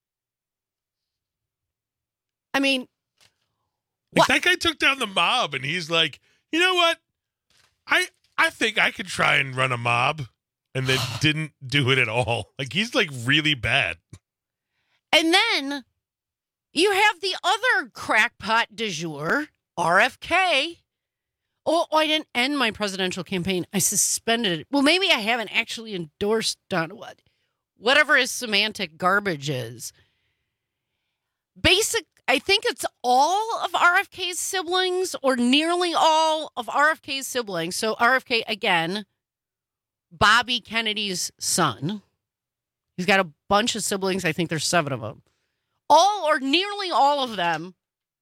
I mean, Like, that guy took down the mob, and he's like, you know what? I I think I could try and run a mob, and then didn't do it at all. Like, he's like really bad. and then you have the other crackpot du jour, R F K. Oh, I didn't end my presidential campaign. I suspended it. Well, maybe I haven't actually endorsed Donald. What, whatever his semantic garbage is. Basic, I think it's all of R F K's siblings, or nearly all of R F K's siblings. So R F K, again, Bobby Kennedy's son. He's got a bunch of siblings. I think there's seven of them. All or nearly all of them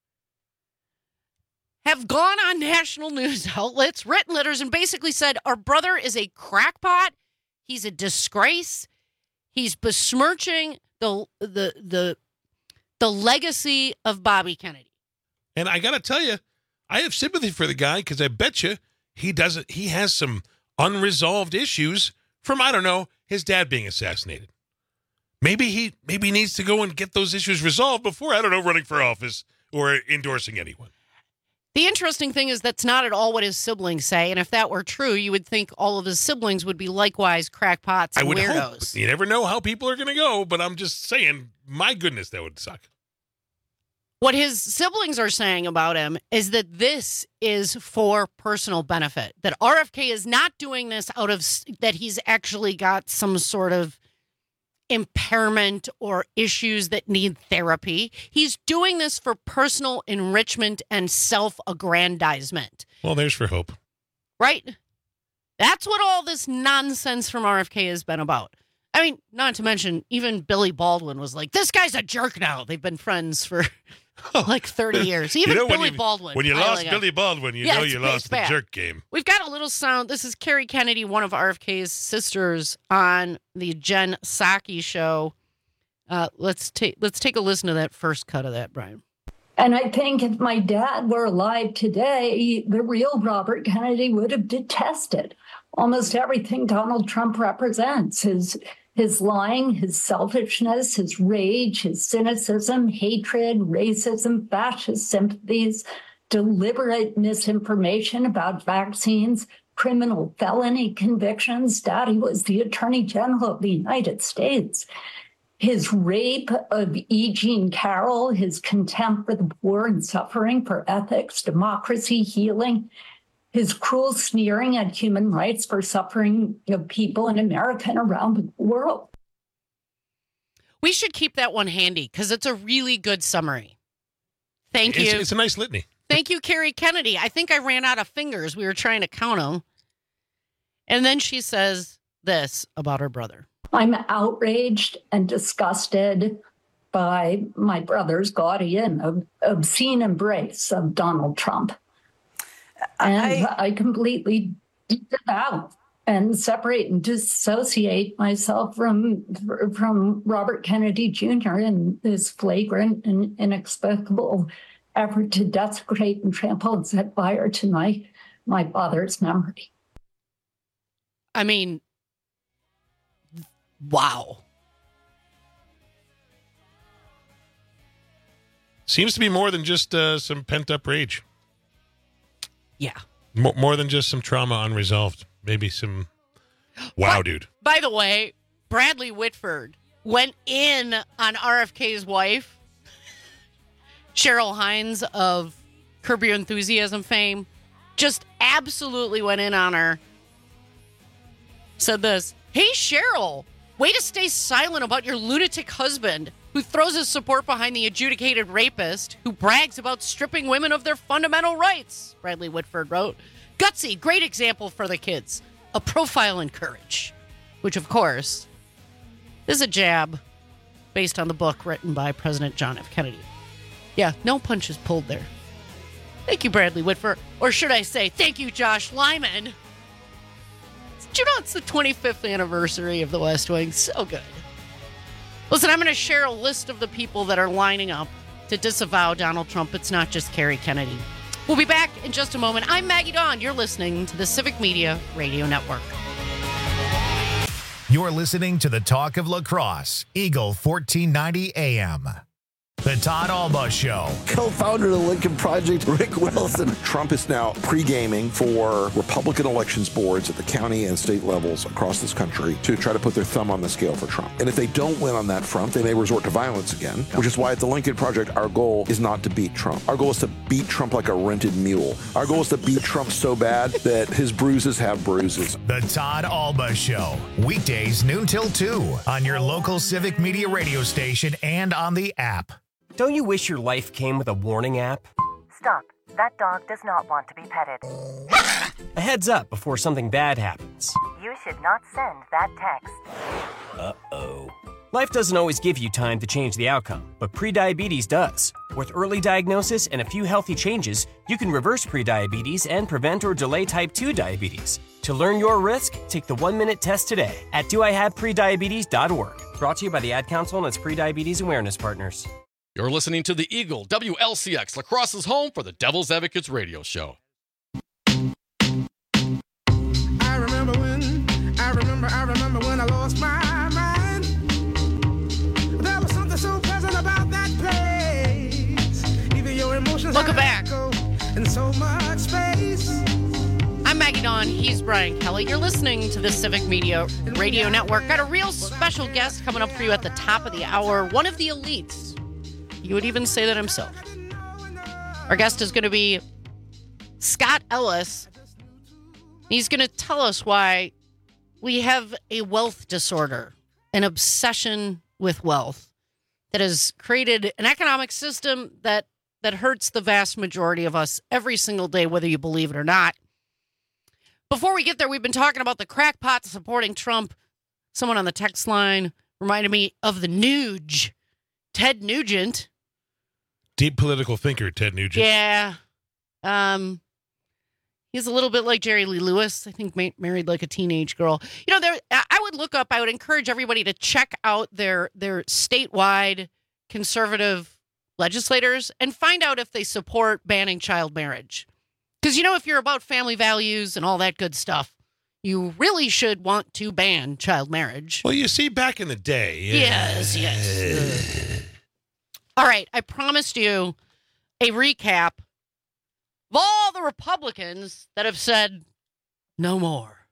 have gone on national news outlets, written letters, and basically said, our brother is a crackpot. He's a disgrace. He's besmirching the the the the legacy of Bobby Kennedy. And I got to tell you, I have sympathy for the guy, because I bet you he doesn't. He has some unresolved issues from, I don't know, his dad being assassinated. Maybe he maybe he needs to go and get those issues resolved before, I don't know, running for office or endorsing anyone. The interesting thing is that's not at all what his siblings say. And if that were true, you would think all of his siblings would be likewise crackpots and I would weirdos. hope. You never know how people are going to go, but I'm just saying, my goodness, that would suck. What his siblings are saying about him is that this is for personal benefit, that R F K is not doing this out of, that he's actually got some sort of impairment or issues that need therapy. He's doing this for personal enrichment and self-aggrandizement. Well, there's for hope. Right? That's what all this nonsense from R F K has been about. I mean, not to mention, even Billy Baldwin was like, this guy's a jerk now. They've been friends for like thirty years. Even You know, when Billy you- Baldwin. When you I lost like him. Billy Baldwin, you Yeah, know it's- you it's lost the bad. jerk game. We've got a little sound. This is Carrie Kennedy, one of R F K's sisters, on the Jen Psaki show. Uh, let's take let's take a listen to that first cut of that, Brian. And I think if my dad were alive today, the real Robert Kennedy would have detested almost everything Donald Trump represents. His his lying, his selfishness, his rage, his cynicism, hatred, racism, fascist sympathies, deliberate misinformation about vaccines, criminal felony convictions. Daddy was the Attorney General of the United States. His rape of E. Jean Carroll, his contempt for the poor and suffering, for ethics, democracy, healing, his cruel sneering at human rights for suffering of people in America and around the world. We should keep that one handy because it's a really good summary. Thank It's, you. it's a nice litany. Thank you, Carrie Kennedy. I think I ran out of fingers. We were trying to count them. And then she says this about her brother. I'm outraged and disgusted by my brother's gaudy and ob- obscene embrace of Donald Trump. And I, I completely disavow and separate and dissociate myself from from Robert Kennedy Junior in this flagrant and inexplicable effort to desecrate and trample and set fire to my, my father's memory. I mean, wow. Seems to be more than just uh, some pent-up rage. Yeah. More, more than just some trauma unresolved. Maybe some... Wow, But, dude. By the way, Bradley Whitford went in on R F K's wife, Cheryl Hines of Curb Your Enthusiasm fame. Just absolutely went in on her. Said this, hey, Cheryl, way to stay silent about your lunatic husband who throws his support behind the adjudicated rapist who brags about stripping women of their fundamental rights, Bradley Whitford wrote. Gutsy, great example for the kids. A profile in courage. Which, of course, is a jab based on the book written by President John F. Kennedy. Yeah, no punches pulled there. Thank you, Bradley Whitford. Or should I say, thank you, Josh Lyman. Did you know it's the twenty-fifth anniversary of The West Wing? So good. Listen, I'm going to share a list of the people that are lining up to disavow Donald Trump. It's not just Carrie Kennedy. We'll be back in just a moment. I'm Maggie Dawn. You're listening to the Civic Media Radio Network. You're listening to the Talk of Lacrosse, Eagle fourteen ninety A M. The Todd Alba Show. Co-founder of the Lincoln Project, Rick Wilson. Trump is now pre-gaming for Republican elections boards at the county and state levels across this country to try to put their thumb on the scale for Trump. And if they don't win on that front, they may resort to violence again, which is why at the Lincoln Project, our goal is not to beat Trump. Our goal is to beat Trump like a rented mule. Our goal is to beat Trump so bad that his bruises have bruises. The Todd Alba Show. Weekdays noon till two on your local Civic Media radio station and on the app. Don't you wish your life came with a warning app? Stop. That dog does not want to be petted. A heads up before something bad happens. You should not send that text. Uh-oh. Life doesn't always give you time to change the outcome, but prediabetes does. With early diagnosis and a few healthy changes, you can reverse prediabetes and prevent or delay type two diabetes. To learn your risk, take the one-minute test today at do I have prediabetes dot org. Brought to you by the Ad Council and its Prediabetes Awareness Partners. You're listening to the Eagle W L C X, Lacrosse's home for the Devil's Advocates radio show. I remember when, I remember, I remember when I lost my mind. There was something so pleasant about that place. Even your emotions. Welcome back. In so much space. I'm Maggie Dawn. He's Brian Kelly. You're listening to the Civic Media Radio Network. Got a real special guest coming up for you at the top of the hour. One of the elites. You would even say that himself. Our guest is going to be Scott Ellis. He's going to tell us why we have a wealth disorder, an obsession with wealth that has created an economic system that, that hurts the vast majority of us every single day, whether you believe it or not. Before we get there, we've been talking about the crackpots supporting Trump. Someone on the text line reminded me of the Nuge, Ted Nugent. Deep political thinker, Ted Nugent. Yeah. Um, he's a little bit like Jerry Lee Lewis. I think ma- married like a teenage girl. You know, there. I would look up, I would encourage everybody to check out their, their statewide conservative legislators and find out if they support banning child marriage. Because, you know, if you're about family values and all that good stuff, you really should want to ban child marriage. Well, you see, back in the day. Yes, yes. All right, I promised you a recap of all the Republicans that have said no more.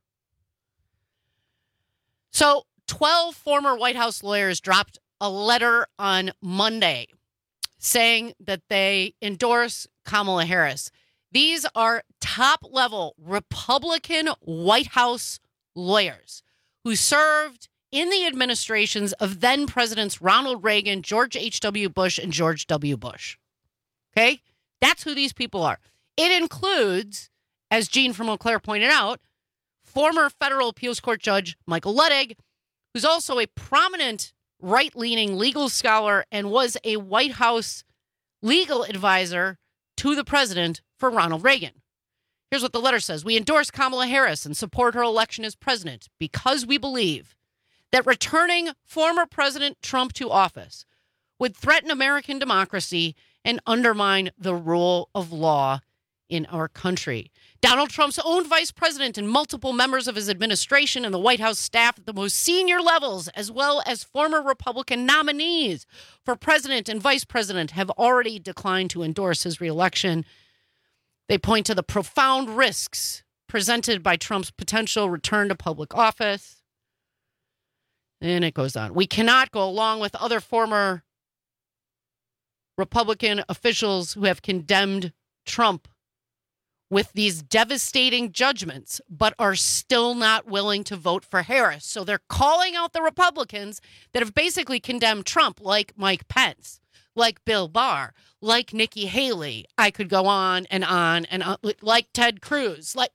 So, twelve former White House lawyers dropped a letter on Monday saying that they endorse Kamala Harris. These are top-level Republican White House lawyers who served in the administrations of then-Presidents Ronald Reagan, George H W. Bush, and George W. Bush. Okay? That's who these people are. It includes, as Gene from Eau Claire pointed out, former federal appeals court judge Michael Luttig, who's also a prominent right-leaning legal scholar and was a White House legal advisor to the president for Ronald Reagan. Here's what the letter says. We endorse Kamala Harris and support her election as president because we believe that returning former President Trump to office would threaten American democracy and undermine the rule of law in our country. Donald Trump's own vice president and multiple members of his administration and the White House staff at the most senior levels, as well as former Republican nominees for president and vice president, have already declined to endorse his reelection. They point to the profound risks presented by Trump's potential return to public office. And it goes on. We cannot go along with other former Republican officials who have condemned Trump with these devastating judgments, but are still not willing to vote for Harris. So they're calling out the Republicans that have basically condemned Trump, like Mike Pence, like Bill Barr, like Nikki Haley. I could go on and on and on, like Ted Cruz, like,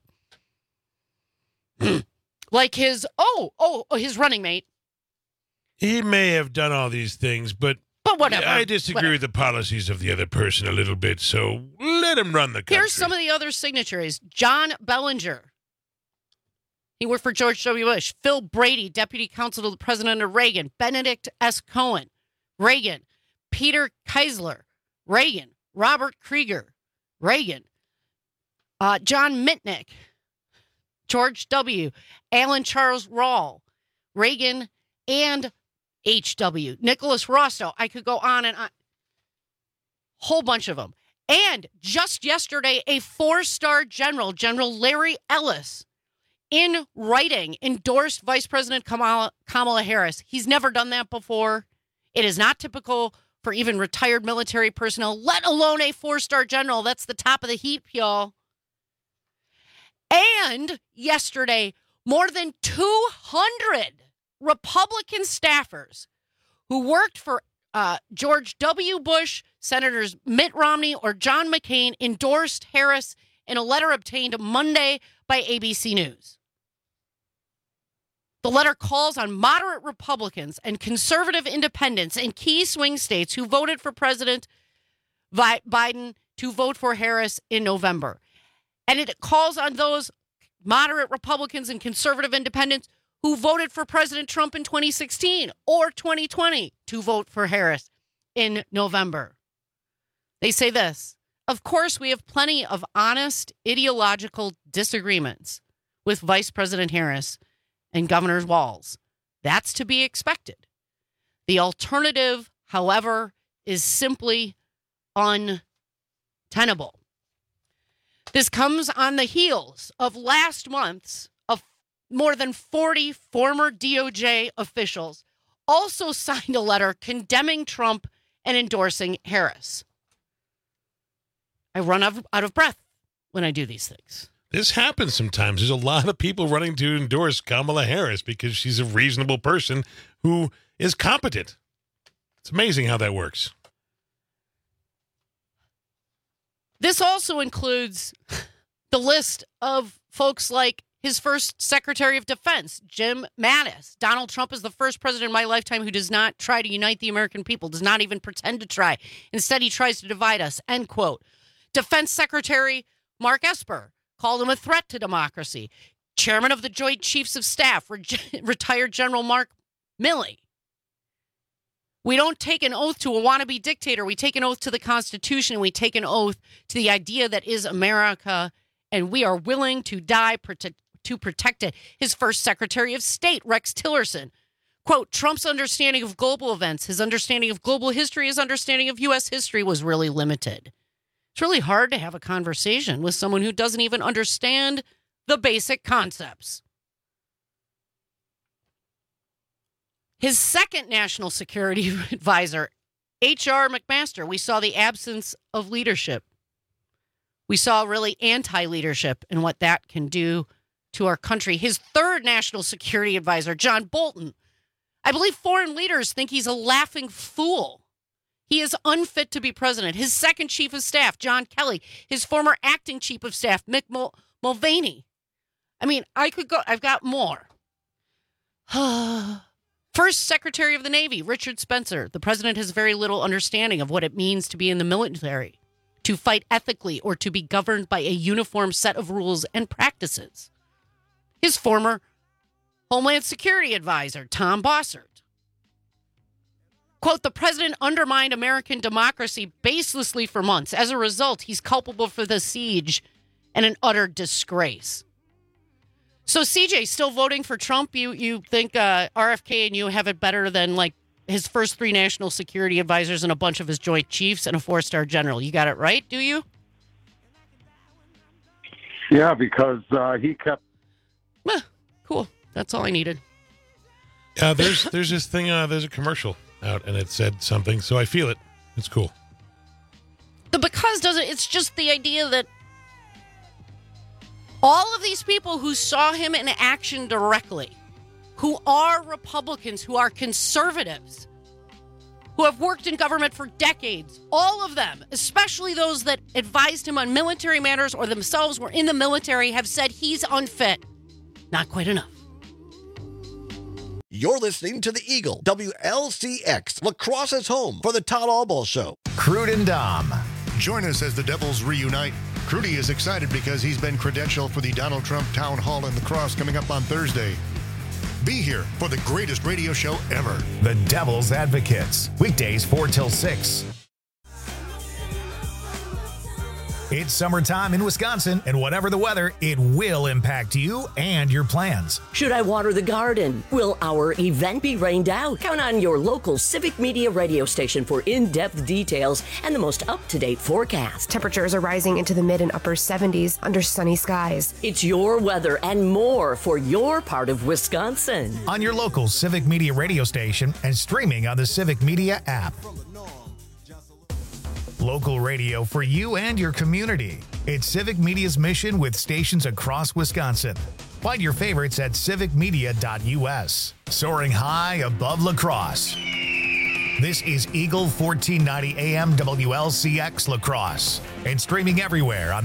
like his, oh, oh, his running mate. He may have done all these things, but, but whatever. I disagree whatever. with the policies of the other person a little bit, so let him run the country. Here's some of the other signatories. John Bellinger. He worked for George W. Bush. Phil Brady, deputy counsel to the president of Reagan. Benedict S. Cohen, Reagan. Peter Keisler, Reagan. Robert Krieger, Reagan. Uh, John Mitnick, George W. Alan Charles Rawl, Reagan, and H W. Nicholas Rostow. I could go on and on. Whole bunch of them. And just yesterday, a four-star general, General Larry Ellis, in writing, endorsed Vice President Kamala, Kamala Harris. He's never done that before. It is not typical for even retired military personnel, let alone a four-star general. That's the top of the heap, y'all. And yesterday, more than two hundred Republican staffers who worked for uh, George W. Bush, Senators Mitt Romney, or John McCain endorsed Harris in a letter obtained Monday by A B C News. The letter calls on moderate Republicans and conservative independents in key swing states who voted for President Biden to vote for Harris in November. And it calls on those moderate Republicans and conservative independents who voted for President Trump in twenty sixteen or twenty twenty to vote for Harris in November. They say this: of course, we have plenty of honest ideological disagreements with Vice President Harris and Governor Walz. That's to be expected. The alternative, however, is simply untenable. This comes on the heels of last month's of more than forty former D O J officials also signed a letter condemning Trump and endorsing Harris. I run out of, out of breath when I do these things. This happens sometimes. There's a lot of people running to endorse Kamala Harris because she's a reasonable person who is competent. It's amazing how that works. This also includes the list of folks like his first Secretary of Defense, Jim Mattis. Donald Trump is the first president in my lifetime who does not try to unite the American people, does not even pretend to try. Instead, he tries to divide us, end quote. Defense Secretary Mark Esper called him a threat to democracy. Chairman of the Joint Chiefs of Staff, re- retired General Mark Milley. We don't take an oath to a wannabe dictator. We take an oath to the Constitution. And we take an oath to the idea that is America, and we are willing to die prote- to protect it. His first Secretary of State, Rex Tillerson, quote, Trump's understanding of global events, his understanding of global history, his understanding of U S history was really limited. It's really hard to have a conversation with someone who doesn't even understand the basic concepts. His second national security advisor, H R McMaster, we saw the absence of leadership. We saw really anti-leadership and what that can do to our country. His third national security advisor, John Bolton, I believe foreign leaders think he's a laughing fool. He is unfit to be president. His second chief of staff, John Kelly. His former acting chief of staff, Mick Mul- Mulvaney. I mean, I could go. I've got more. First Secretary of the Navy, Richard Spencer. The president has very little understanding of what it means to be in the military, to fight ethically, or to be governed by a uniform set of rules and practices. His former Homeland Security advisor, Tom Bossert. Quote, the president undermined American democracy baselessly for months. As a result, he's culpable for the siege and an utter disgrace. So, C J, still voting for Trump? You you think uh, R F K and you have it better than, like, his first three national security advisors and a bunch of his joint chiefs and a four-star general? You got it right, do you? Yeah, because uh, he kept... Eh, cool. That's all I needed. Uh, there's there's this thing, uh, there's a commercial out, and it said something, so I feel it. It's cool. The because doesn't, it's just the idea that all of these people who saw him in action directly, who are Republicans, who are conservatives, who have worked in government for decades, all of them, especially those that advised him on military matters or themselves were in the military, have said he's unfit. Not quite enough. You're listening to the Eagle, W L C X, Lacrosse's home for the Todd Albaugh Show. Crude and Dom. Join us as the Devils reunite. Crudy is excited because he's been credentialed for the Donald Trump Town Hall in La Crosse coming up on Thursday. Be here for the greatest radio show ever. The Devil's Advocates. Weekdays four till six. It's summertime in Wisconsin, and whatever the weather, it will impact you and your plans. Should I water the garden? Will our event be rained out? Count on your local Civic Media radio station for in-depth details and the most up-to-date forecast. Temperatures are rising into the mid and upper seventies under sunny skies. It's your weather and more for your part of Wisconsin. On your local Civic Media radio station and streaming on the Civic Media app. Local radio for you and your community. It's Civic Media's mission with stations across Wisconsin. Find your favorites at civic media dot U S. Soaring high above La Crosse. This is Eagle fourteen ninety A M W L C X La Crosse and streaming everywhere on the